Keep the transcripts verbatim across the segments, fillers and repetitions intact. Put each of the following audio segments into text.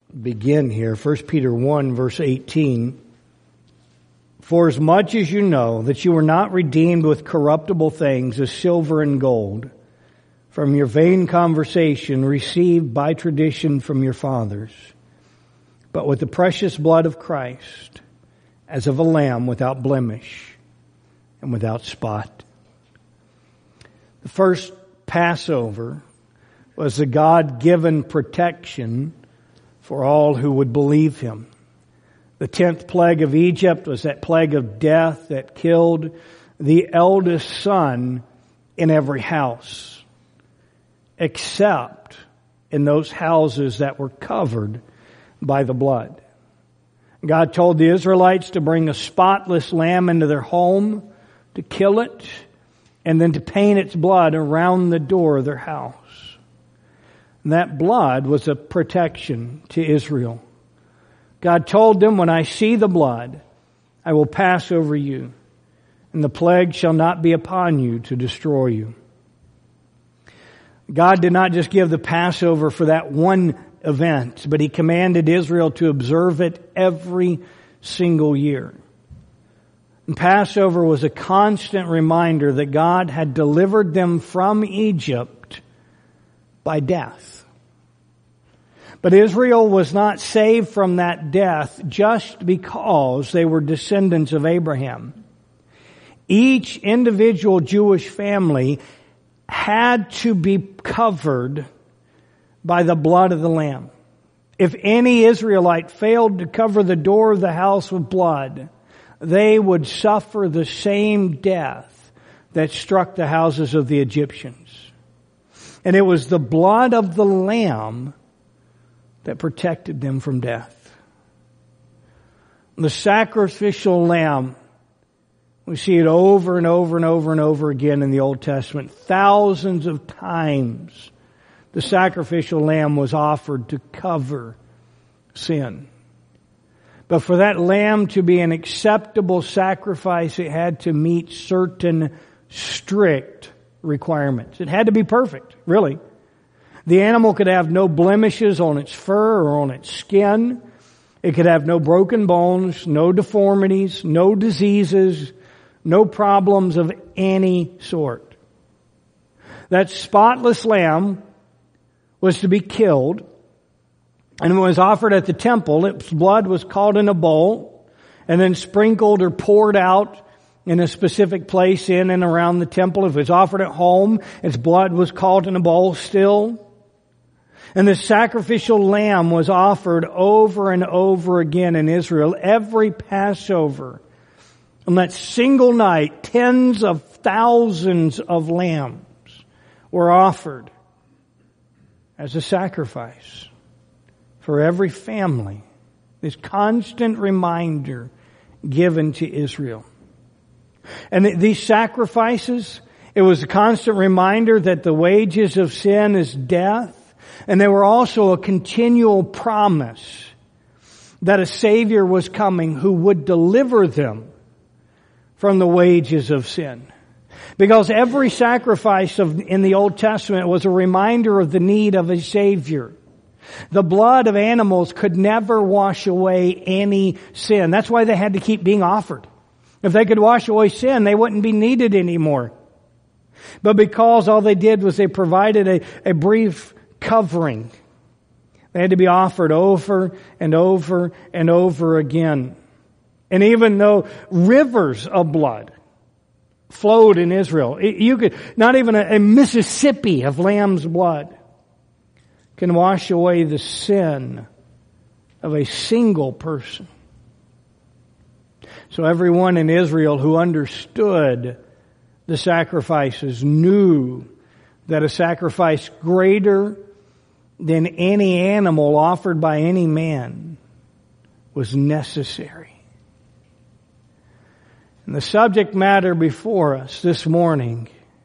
begin here. First Peter one, verse eighteen. For as much as you know that you were not redeemed with corruptible things as silver and gold from your vain conversation received by tradition from your fathers, but with the precious blood of Christ, as of a lamb without blemish and without spot. The first Passover was the God-given protection for all who would believe Him. The tenth plague of Egypt was that plague of death that killed the eldest son in every house, except in those houses that were covered by the blood. God told the Israelites to bring a spotless lamb into their home, to kill it, and then to paint its blood around the door of their house. And that blood was a protection to Israel. God told them, when I see the blood, I will pass over you, and the plague shall not be upon you to destroy you. God did not just give the Passover for that one event, but He commanded Israel to observe it every single year. And Passover was a constant reminder that God had delivered them from Egypt by death. But Israel was not saved from that death just because they were descendants of Abraham. Each individual Jewish family had to be covered by the blood of the Lamb. If any Israelite failed to cover the door of the house with blood, they would suffer the same death that struck the houses of the Egyptians. And it was the blood of the Lamb that protected them from death. The sacrificial lamb, we see it over and over and over and over again in the Old Testament. Thousands of times the sacrificial lamb was offered to cover sin. But for that lamb to be an acceptable sacrifice, it had to meet certain strict requirements. It had to be perfect, really. The animal could have no blemishes on its fur or on its skin. It could have no broken bones, no deformities, no diseases, no problems of any sort. That spotless lamb was to be killed, and when it was offered at the temple, its blood was caught in a bowl and then sprinkled or poured out in a specific place in and around the temple. If it was offered at home, its blood was caught in a bowl still. And the sacrificial lamb was offered over and over again in Israel every Passover. On that single night, tens of thousands of lambs were offered as a sacrifice for every family. This constant reminder given to Israel. And these sacrifices, it was a constant reminder that the wages of sin is death. And they were also a continual promise that a Savior was coming who would deliver them from the wages of sin. Because every sacrifice of, in the Old Testament was a reminder of the need of a Savior. The blood of animals could never wash away any sin. That's why they had to keep being offered. If they could wash away sin, they wouldn't be needed anymore. But because all they did was they provided a, a brief covering, they had to be offered over and over and over again. And even though rivers of blood flowed in Israel, you could, not even a, a Mississippi of lamb's blood can wash away the sin of a single person. So everyone in Israel who understood the sacrifices knew that a sacrifice greater than any animal offered by any man was necessary. And the subject matter before us this morning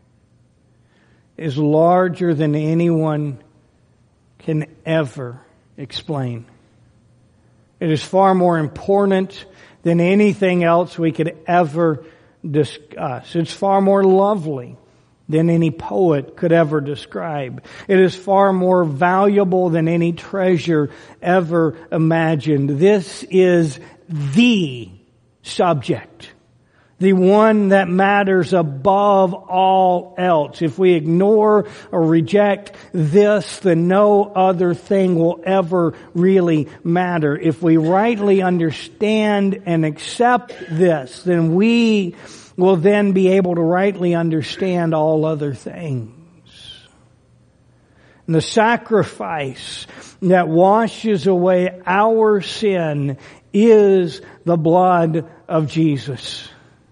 is larger than anyone can ever explain. It is far more important than anything else we could ever discuss. It's far more lovely than any poet could ever describe. It is far more valuable than any treasure ever imagined. This is the subject, the one that matters above all else. If we ignore or reject this, then no other thing will ever really matter. If we rightly understand and accept this, then we will then be able to rightly understand all other things. And the sacrifice that washes away our sin is the blood of Jesus.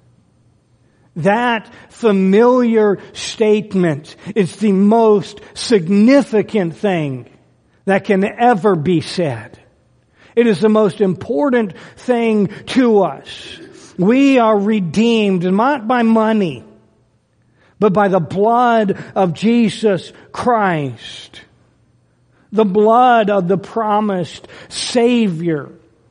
That familiar statement is the most significant thing that can ever be said. It is the most important thing to us. We are redeemed not by money, but by the blood of Jesus Christ. The blood of the promised Savior.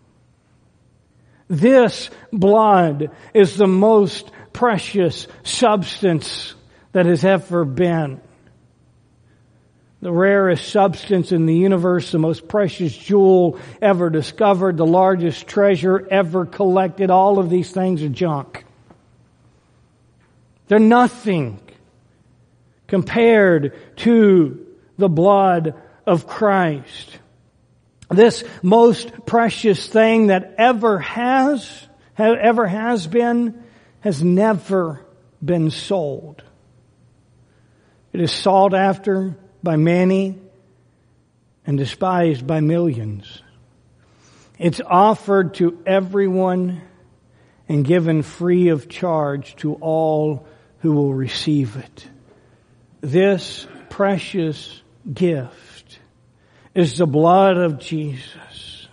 This blood is the most precious substance that has ever been. The rarest substance in the universe, the most precious jewel ever discovered, the largest treasure ever collected. All of these things are junk. They're nothing compared to the blood of Christ. This most precious thing that ever has, ever has been, has never been sold. It is sought after by many and despised by millions. It's offered to everyone and given free of charge to all who will receive it. This precious gift is the blood of Jesus.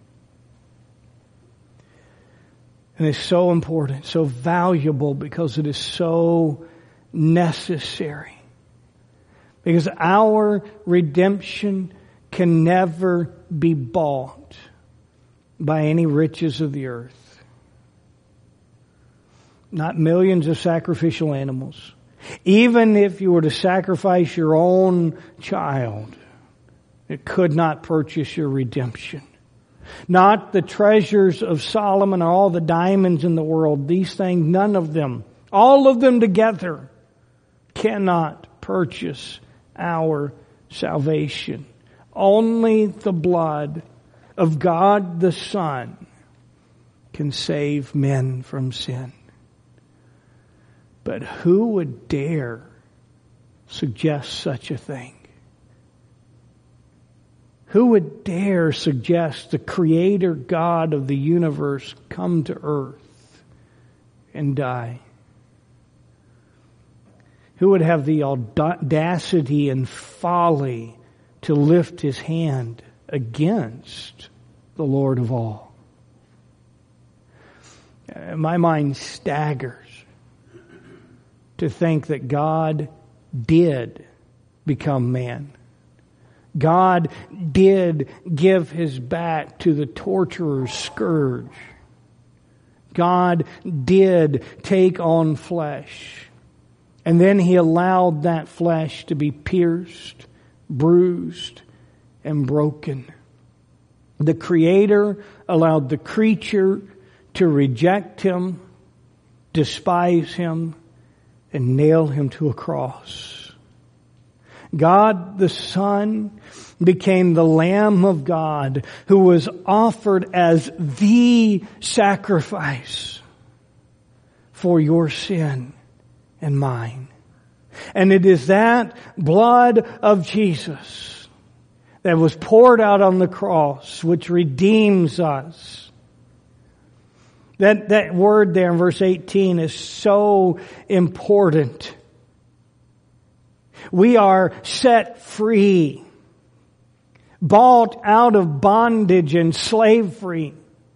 And it's so important, so valuable because it is so necessary. Because our redemption can never be bought by any riches of the earth. Not millions of sacrificial animals. Even if you were to sacrifice your own child, it could not purchase your redemption. Not the treasures of Solomon or all the diamonds in the world. These things, none of them, all of them together, cannot purchase our salvation. Only the blood of God the Son can save men from sin. But who would dare suggest such a thing? Who would dare suggest the Creator God of the universe come to earth and die? Who would have the audacity and folly to lift his hand against the Lord of all? My mind staggers to think that God did become man. God did give his back to the torturer's scourge. God did take on flesh. And then he allowed that flesh to be pierced, bruised, and broken. The Creator allowed the creature to reject him, despise him, and nail him to a cross. God the Son became the Lamb of God who was offered as the sacrifice for your sin and mine. And it is that blood of Jesus that was poured out on the cross which redeems us. That, that word there in verse eighteen is so important. We are set free, bought out of bondage and slavery,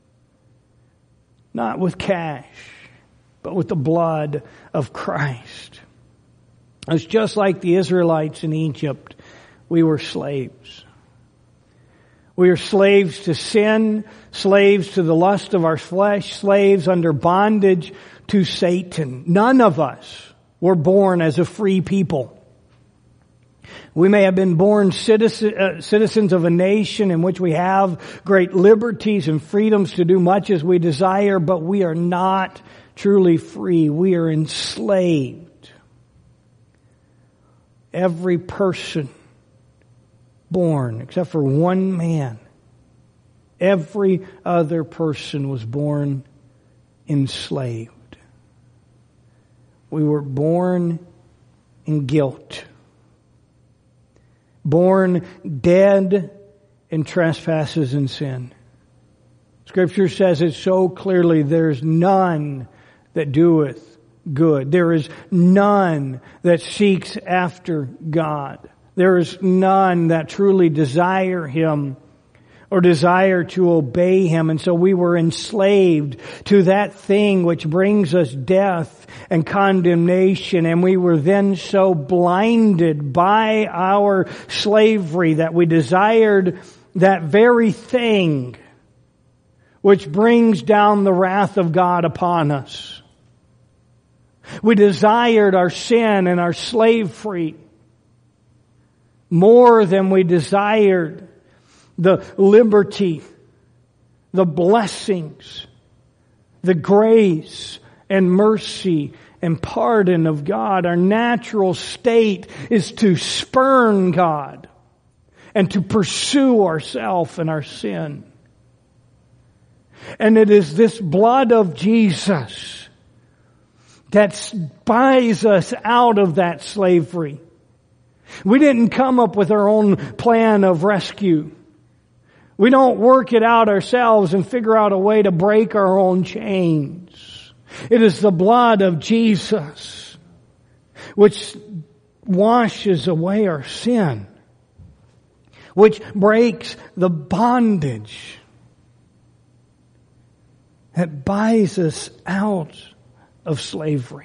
not with cash, but with the blood of Christ. It's just like the Israelites in Egypt. We were slaves. We are slaves to sin, slaves to the lust of our flesh, slaves under bondage to Satan. None of us We're born as a free people. We may have been born citizen, uh, citizens of a nation in which we have great liberties and freedoms to do much as we desire, but we are not truly free. We are enslaved. Every person born, except for one man, every other person was born enslaved. We were born in guilt. Born dead in trespasses and sin. Scripture says it so clearly, there's none that doeth good. There is none that seeks after God. There is none that truly desire Him or desire to obey Him. And so we were enslaved to that thing which brings us death and condemnation. And we were then so blinded by our slavery that we desired that very thing which brings down the wrath of God upon us. We desired our sin and our slavery more than we desired the liberty, the blessings, the grace and mercy and pardon of God. Our natural state is to spurn God and to pursue ourselves and our sin. And it is this blood of Jesus that buys us out of that slavery. We didn't come up with our own plan of rescue. We don't work it out ourselves and figure out a way to break our own chains. It is the blood of Jesus which washes away our sin, which breaks the bondage, that buys us out of slavery.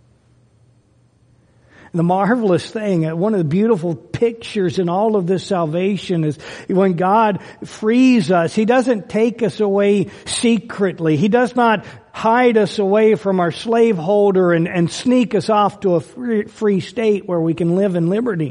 The marvelous thing, one of the beautiful pictures in all of this salvation is when God frees us, He doesn't take us away secretly. He does not hide us away from our slaveholder and, and sneak us off to a free, free state where we can live in liberty.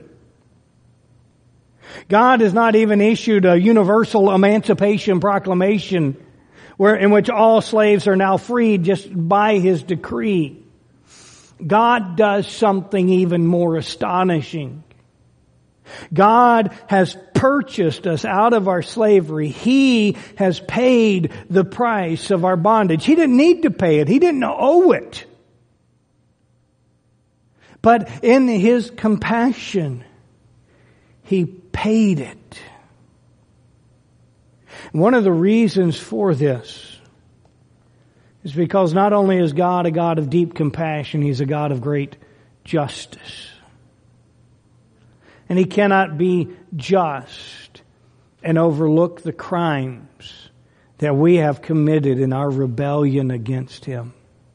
God has not even issued a universal emancipation proclamation where in which all slaves are now freed just by His decree. God does something even more astonishing. God has purchased us out of our slavery. He has paid the price of our bondage. He didn't need to pay it. He didn't owe it. But in His compassion, He paid it. One of the reasons for this is because not only is God a God of deep compassion, He's a God of great justice. And He cannot be just and overlook the crimes that we have committed in our rebellion against Him.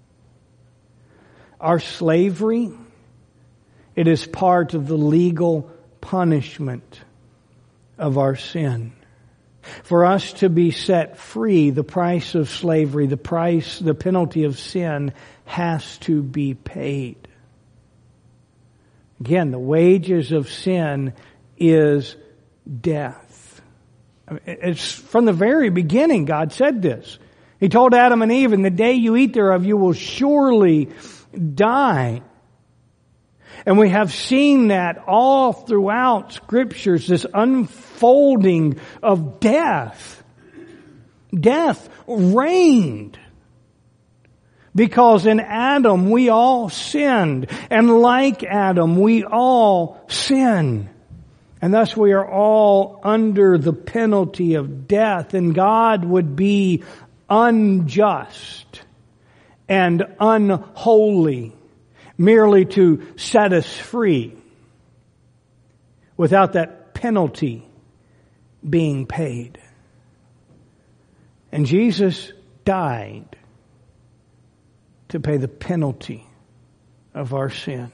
Our slavery, it is part of the legal punishment of our sin. For us to be set free, the price of slavery, the price, the penalty of sin has to be paid. Again, the wages of sin is death. It's from the very beginning God said this. He told Adam and Eve, "In the day you eat thereof, you will surely die." And we have seen that all throughout Scriptures, this unfolding of death. Death reigned. Because in Adam we all sinned. And like Adam we all sin. And thus we are all under the penalty of death. And God would be unjust and unholy merely to set us free without that penalty being paid. And Jesus died to pay the penalty of our sin.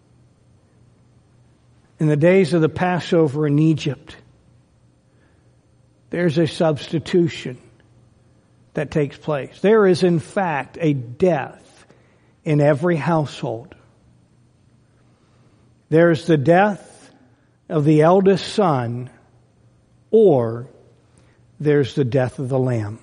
In the days of the Passover in Egypt, there's a substitution that takes place. There is in fact a death in every household There's the death of the eldest son, or there's the death of the Lamb.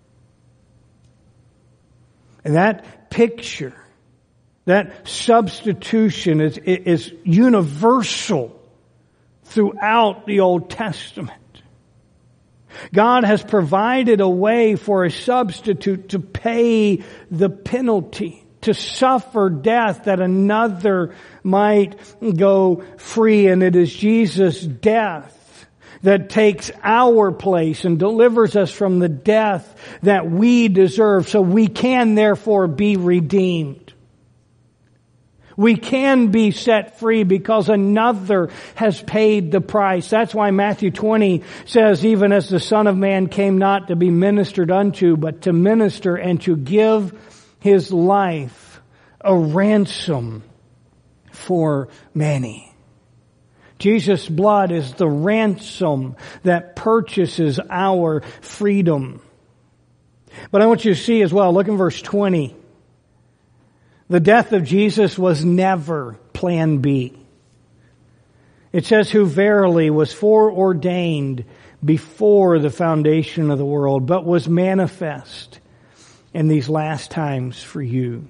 And that picture, that substitution is, is universal throughout the Old Testament. God has provided a way for a substitute to pay the penalty, to suffer death that another might go free. And it is Jesus' death that takes our place and delivers us from the death that we deserve, so we can therefore be redeemed. We can be set free because another has paid the price. That's why Matthew twenty says, even as the Son of Man came not to be ministered unto, but to minister and to give His life a ransom for many. Jesus' blood is the ransom that purchases our freedom. But I want you to see as well, look in verse twenty. The death of Jesus was never plan B. It says, who verily was foreordained before the foundation of the world, but was manifest in these last times for you.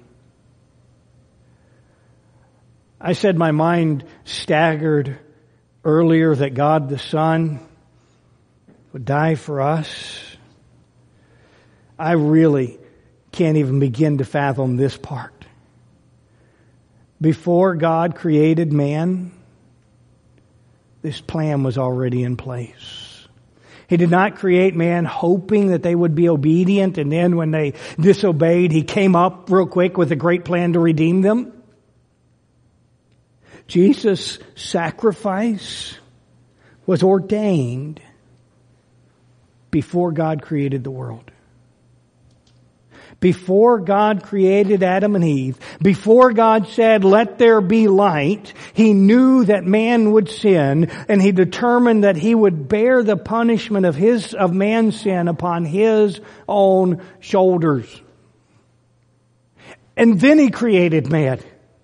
I said my mind staggered earlier that God the Son would die for us. I really can't even begin to fathom this part. Before God created man, this plan was already in place. He did not create man hoping that they would be obedient, and then when they disobeyed, He came up real quick with a great plan to redeem them. Jesus' sacrifice was ordained before God created the world. Before God created Adam and Eve, before God said, let there be light, He knew that man would sin, and He determined that He would bear the punishment of his, of man's sin upon His own shoulders. And then He created man.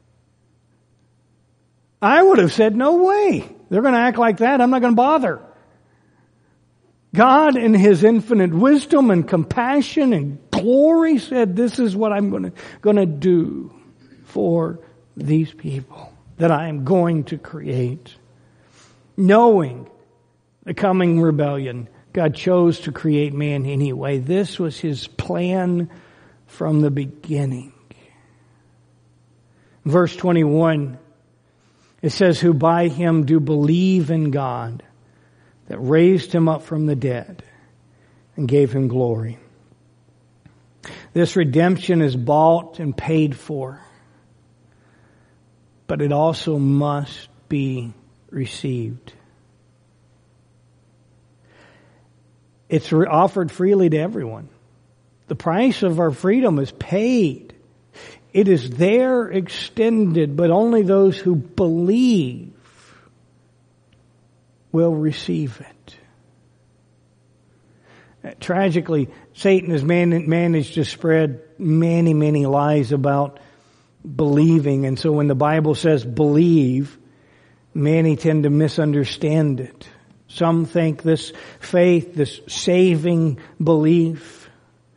I would have said, no way. They're going to act like that. I'm not going to bother. God, in His infinite wisdom and compassion and glory, said, this is what I'm going to, going to do for these people that I am going to create. Knowing the coming rebellion, God chose to create man anyway. This was His plan from the beginning. Verse twenty-one, it says, who by Him do believe in God, that raised Him up from the dead and gave Him glory. This redemption is bought and paid for, but it also must be received. It's offered freely to everyone. The price of our freedom is paid. It is there extended, but only those who believe will receive it. Tragically, Satan has managed to spread many, many lies about believing. And so when the Bible says believe, many tend to misunderstand it. Some think this faith, this saving belief,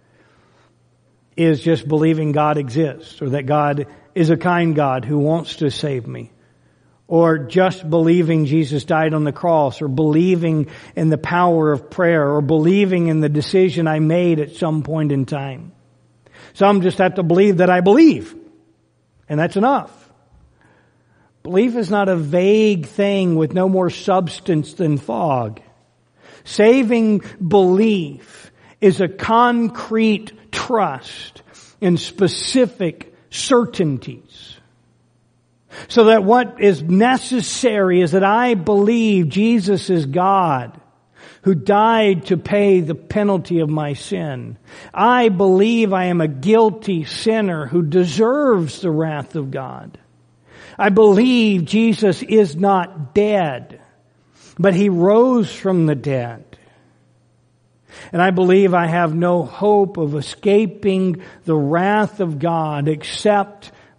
is just believing God exists, or that God is a kind God who wants to save me. Or just believing Jesus died on the cross, or believing in the power of prayer, or believing in the decision I made at some point in time. Some just have to believe that I believe, and that's enough. Belief is not a vague thing with no more substance than fog. Saving belief is a concrete trust in specific certainties. So that what is necessary is that I believe Jesus is God who died to pay the penalty of my sin. I believe I am a guilty sinner who deserves the wrath of God. I believe Jesus is not dead, but He rose from the dead. And I believe I have no hope of escaping the wrath of God except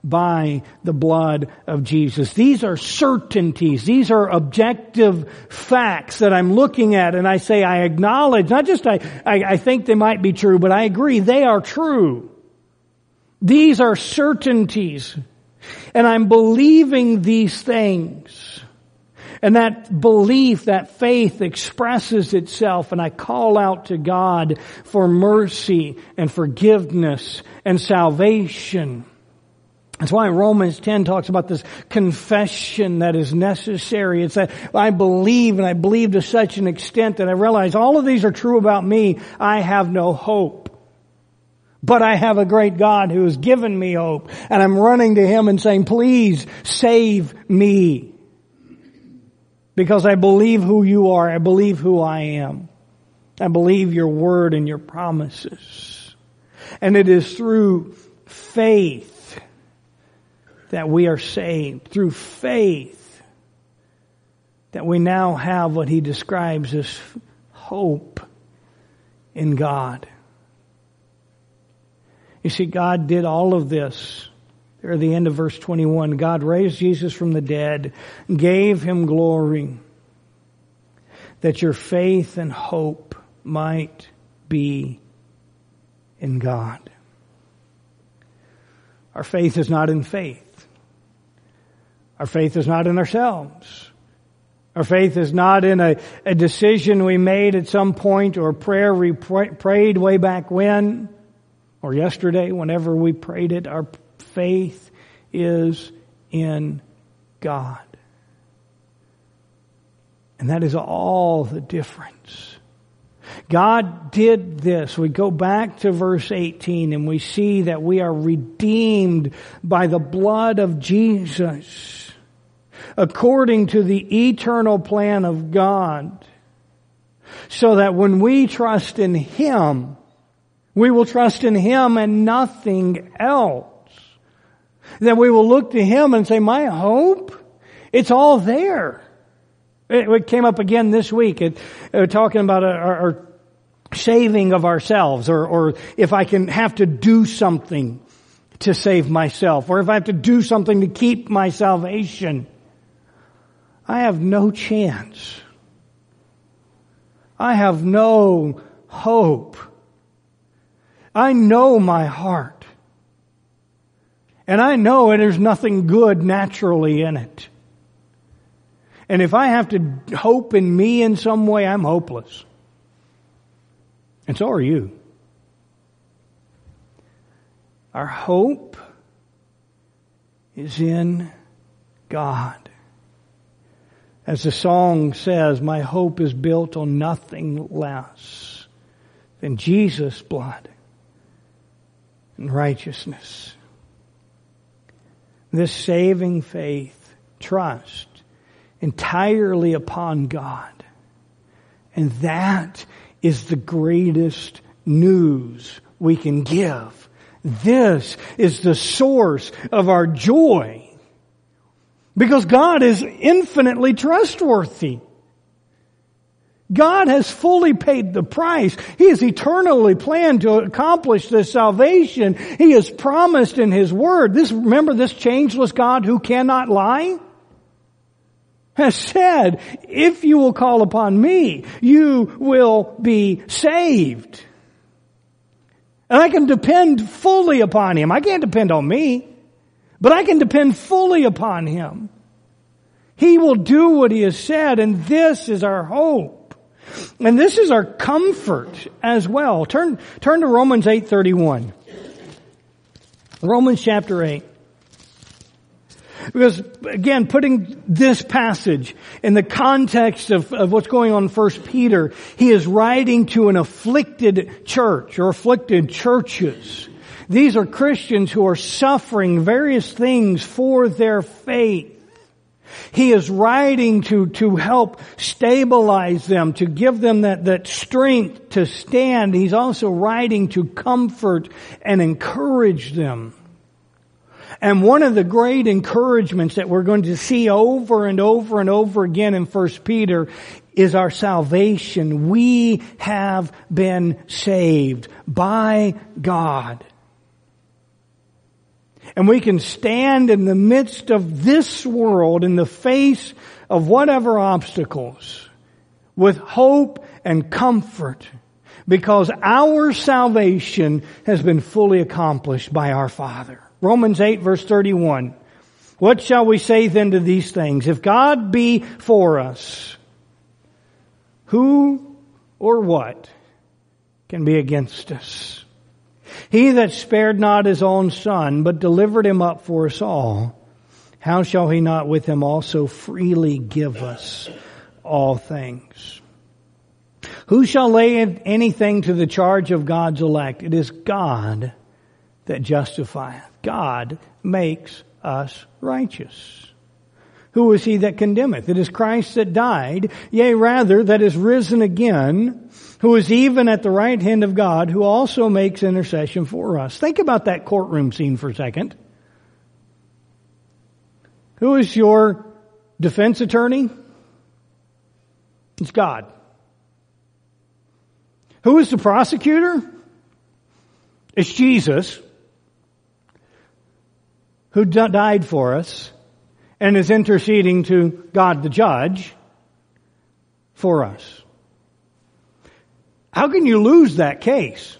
by the blood of Jesus. These are certainties. These are objective facts that I'm looking at, and I say I acknowledge, not just I, I, I think they might be true, but I agree they are true. These are certainties. And I'm believing these things. And that belief, that faith expresses itself, and I call out to God for mercy and forgiveness and salvation. That's why Romans ten talks about this confession that is necessary. It's that I believe, and I believe to such an extent that I realize all of these are true about me. I have no hope. But I have a great God who has given me hope. And I'm running to Him and saying, please save me. Because I believe who you are. I believe who I am. I believe your word and your promises. And it is through faith that we are saved. Through faith that we now have what he describes as hope in God. You see, God did all of this. There at the end of verse twenty-one, God raised Jesus from the dead, gave him glory, that your faith and hope might be in God. Our faith is not in faith. Our faith is not in ourselves. Our faith is not in a, a decision we made at some point or a prayer we pray, prayed way back when or yesterday, whenever we prayed it. Our faith is in God. And that is all the difference. God did this. We go back to verse eighteen and we see that we are redeemed by the blood of Jesus according to the eternal plan of God, so that when we trust in Him, we will trust in Him and nothing else. That we will look to Him and say, my hope, it's all there. It came up again this week, it, uh, talking about our, our saving of ourselves, or, or if I can have to do something to save myself, or if I have to do something to keep my salvation. I have no chance. I have no hope. I know my heart. And I know there's nothing good naturally in it. And if I have to hope in me in some way, I'm hopeless. And so are you. Our hope is in God. As the song says, my hope is built on nothing less than Jesus' blood and righteousness. This saving faith, trust entirely upon God. And that is the greatest news we can give. This is the source of our joy. Because God is infinitely trustworthy. God has fully paid the price. He has eternally planned to accomplish this salvation. He has promised in His Word. This, remember this changeless God who cannot lie? Has said, if you will call upon me, you will be saved. And I can depend fully upon Him. I can't depend on me, but I can depend fully upon Him. He will do what He has said, and this is our hope. And this is our comfort as well. Turn, turn to Romans eight thirty-one. Romans chapter eight. Because, again, putting this passage in the context of, of what's going on in First Peter, he is writing to an afflicted church or afflicted churches. These are Christians who are suffering various things for their faith. He is writing to, to help stabilize them, to give them that, that strength to stand. He's also writing to comfort and encourage them. And one of the great encouragements that we're going to see over and over and over again in First Peter is our salvation. We have been saved by God. And we can stand in the midst of this world, in the face of whatever obstacles, with hope and comfort, because our salvation has been fully accomplished by our Father. Romans eight verse thirty-one. What shall we say then to these things? If God be for us, who or what can be against us? He that spared not his own Son, but delivered him up for us all, how shall he not with him also freely give us all things? Who shall lay anything to the charge of God's elect? It is God that justifieth. God makes us righteous. Who is he that condemneth? It is Christ that died, yea, rather, that is risen again, who is even at the right hand of God, who also makes intercession for us. Think about that courtroom scene for a second. Who is your defense attorney? It's God. Who is the prosecutor? It's Jesus, who died for us and is interceding to God the judge for us. How can you lose that case?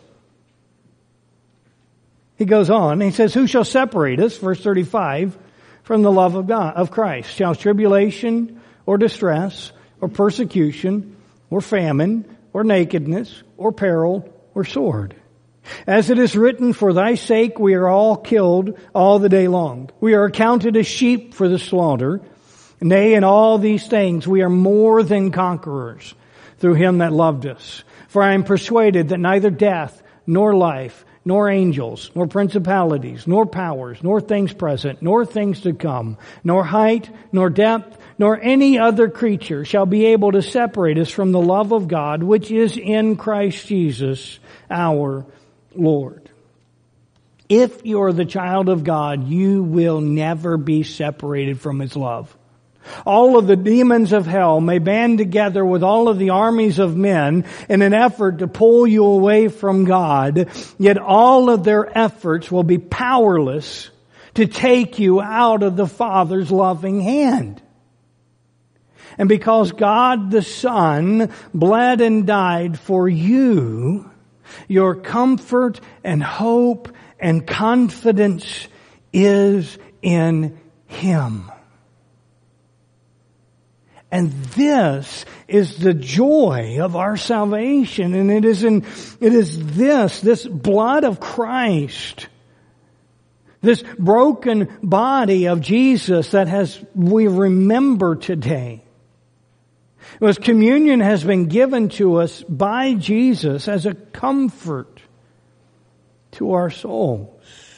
He goes on, he says, who shall separate us, verse thirty-five, from the love of God, of Christ? Shall tribulation or distress or persecution or famine or nakedness or peril or sword? As it is written, for thy sake we are all killed all the day long. We are accounted as sheep for the slaughter. Nay, in all these things we are more than conquerors through him that loved us. For I am persuaded that neither death, nor life, nor angels, nor principalities, nor powers, nor things present, nor things to come, nor height, nor depth, nor any other creature shall be able to separate us from the love of God, which is in Christ Jesus our Lord. If you're the child of God, you will never be separated from His love. All of the demons of hell may band together with all of the armies of men in an effort to pull you away from God, yet all of their efforts will be powerless to take you out of the Father's loving hand. And because God the Son bled and died for you, your comfort and hope and confidence is in Him. And this is the joy of our salvation. And it is in, it is this, this blood of Christ, this broken body of Jesus that has, we remember today. Because communion has been given to us by Jesus as a comfort to our souls.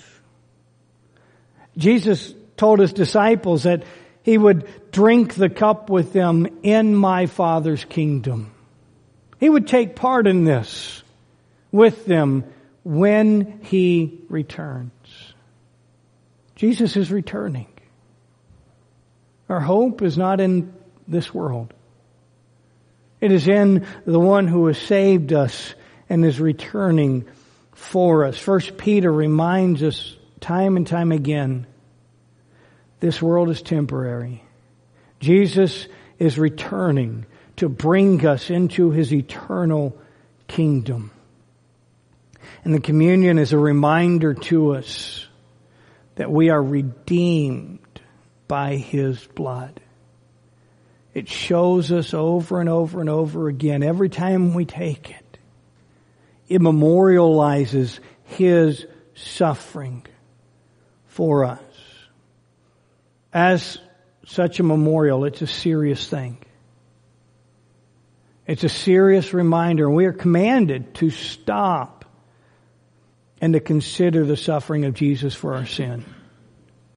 Jesus told His disciples that He would drink the cup with them in my Father's kingdom. He would take part in this with them when He returns. Jesus is returning. Our hope is not in this world. It is in the one who has saved us and is returning for us. First Peter reminds us time and time again, this world is temporary. Jesus is returning to bring us into His eternal kingdom. And the communion is a reminder to us that we are redeemed by His blood. It shows us over and over and over again, every time we take it, it memorializes His suffering for us. As such a memorial, it's a serious thing. It's a serious reminder. We are commanded to stop and to consider the suffering of Jesus for our sin.